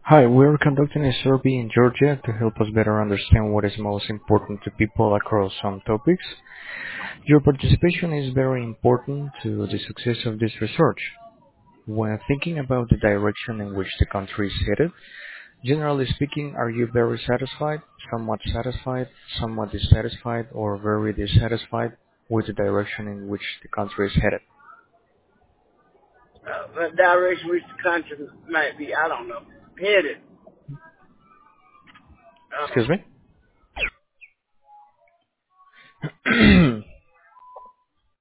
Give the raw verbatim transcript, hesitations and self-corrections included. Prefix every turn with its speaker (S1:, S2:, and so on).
S1: Hi, we're conducting a survey in Georgia to help us better understand what is most important to people across some topics. Your participation is very important to the success of this research. When thinking about the direction in which the country is headed, generally speaking, are you very satisfied, somewhat satisfied, somewhat dissatisfied, or very dissatisfied with the direction in which the country is headed?
S2: Uh, the direction which the country might be, I don't know, headed.
S1: Excuse
S2: Um,
S1: me?